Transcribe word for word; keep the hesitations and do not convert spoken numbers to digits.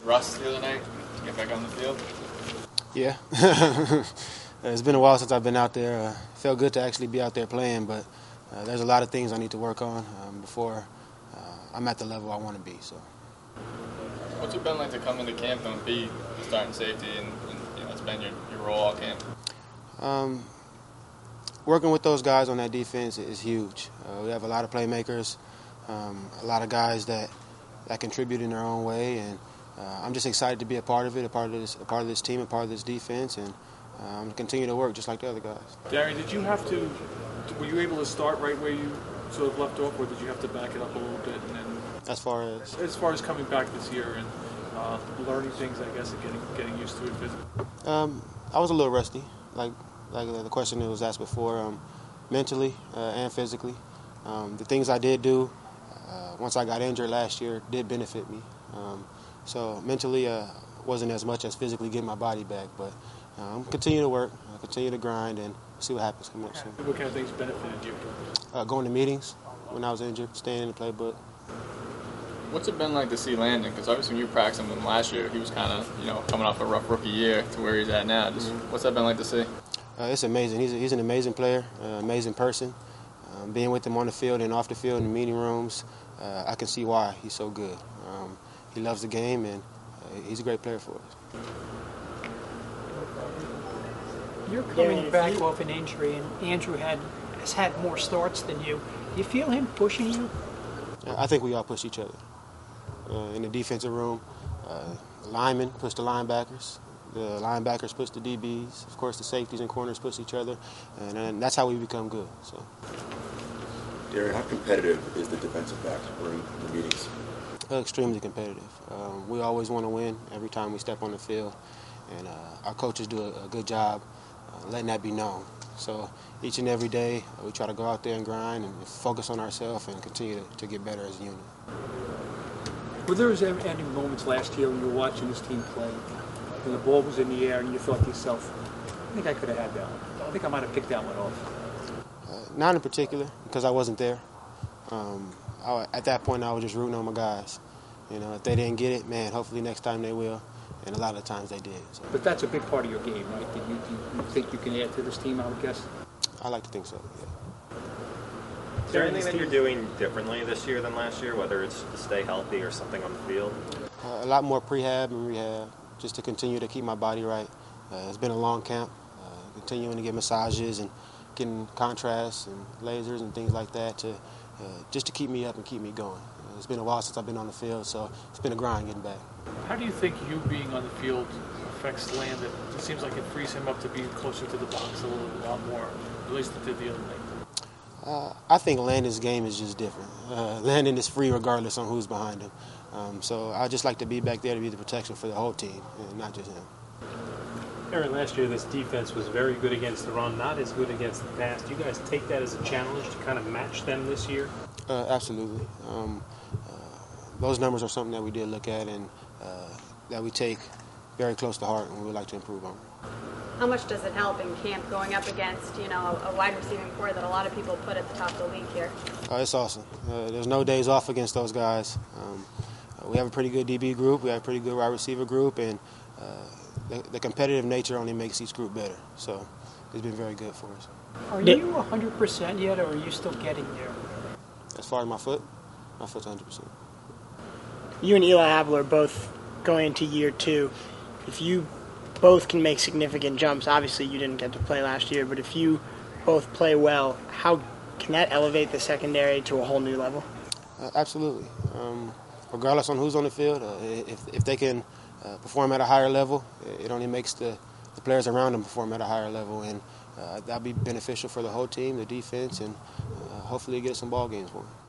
rust the other night to get back on the field? Yeah. It's been a while since I've been out there. Uh, it felt good to actually be out there playing, but uh, there's a lot of things I need to work on um, before uh, I'm at the level I want to be. So, what's it been like to come into camp and be the starting safety, and, and you know, it's been your, your role all camp? Um, working with those guys on that defense is huge. Uh, we have a lot of playmakers, um, a lot of guys that that contribute in their own way, and uh, I'm just excited to be a part of it, a part of this, a part of this team, a part of this defense, and I'm um, continue to work just like the other guys. Darian, did you have to? Were you able to start right where you sort of left off, or did you have to back it up a little bit? And then, as far as as far as coming back this year and uh, learning things, I guess, and getting getting used to it physically. Um, I was a little rusty, like like the question that was asked before, um, mentally uh, and physically. Um, the things I did do uh, once I got injured last year did benefit me. Um, so mentally, uh, wasn't as much as physically getting my body back, but. Um, continue to work, uh, continue to grind, and see what happens coming up soon. What kind of things benefited you? Uh, going to meetings when I was injured, staying in the playbook. What's it been like to see Landon? Because obviously when you practiced him last year, he was kind of, you know, coming off a rough rookie year to where he's at now. Just mm-hmm. What's that been like to see? Uh, it's amazing. He's, a, he's an amazing player, uh, amazing person. Um, being with him on the field and off the field in the meeting rooms, uh, I can see why he's so good. Um, he loves the game, and uh, he's a great player for us. You're coming back off an injury, and Andrew had has had more starts than you. Do you feel him pushing you? I think we all push each other. Uh, in the defensive room, uh, the linemen push the linebackers. The linebackers push the D Bs. Of course, the safeties and corners push each other, and, and that's how we become good. So, Darian, how competitive is the defensive back room in the meetings? Uh, extremely competitive. Um, we always want to win every time we step on the field, and uh, our coaches do a, a good job uh, letting that be known. So each and every day, uh, we try to go out there and grind and focus on ourselves and continue to, to get better as a unit. Were there any moments last year when you were watching this team play, when the ball was in the air and you thought to yourself, I think I could have had that one. I think I might have picked that one off. Uh, not in particular, because I wasn't there. Um, I, at that point, I was just rooting on my guys. You know, if they didn't get it, man, hopefully next time they will. And a lot of times they did. So. But that's a big part of your game, right? Did you, do you think you can add to this team, I would guess? I like to think so, yeah. Is there anything that you're doing differently this year than last year, whether it's to stay healthy or something on the field? Uh, a lot more prehab and rehab, just to continue to keep my body right. Uh, it's been a long camp, uh, continuing to get massages and getting contrasts and lasers and things like that to uh, just to keep me up and keep me going. Uh, it's been a while since I've been on the field, so it's been a grind getting back. How do you think you being on the field affects Landon? It seems like it frees him up to be closer to the box a little a lot more, at least it did the other night. Uh, I think Landon's game is just different. Uh, Landon is free regardless on who's behind him. Um, so I just like to be back there to be the protection for the whole team, and not just him. Aaron, last year this defense was very good against the run, not as good against the pass. Do you guys take that as a challenge to kind of match them this year? Uh, absolutely. Um, uh, those numbers are something that we did look at and uh, that we take very close to heart and we would like to improve on. How much does it help in camp going up against, you know, a wide receiving core that a lot of people put at the top of the league here? Uh, it's awesome. Uh, there's no days off against those guys. Um, uh, we have a pretty good D B group. We have a pretty good wide receiver group, and uh, the, the competitive nature only makes each group better. So it's been very good for us. Are you one hundred percent yet, or are you still getting there? As far as my foot, my foot's one hundred percent. You and Eli Apple are both going into year two. If you both can make significant jumps, obviously you didn't get to play last year, but if you both play well, how can that elevate the secondary to a whole new level? Uh, absolutely. Um, regardless on who's on the field, uh, if, if they can uh, perform at a higher level, it only makes the, the players around them perform at a higher level, and uh, that'll be beneficial for the whole team, the defense, and uh, hopefully get some ball games for them.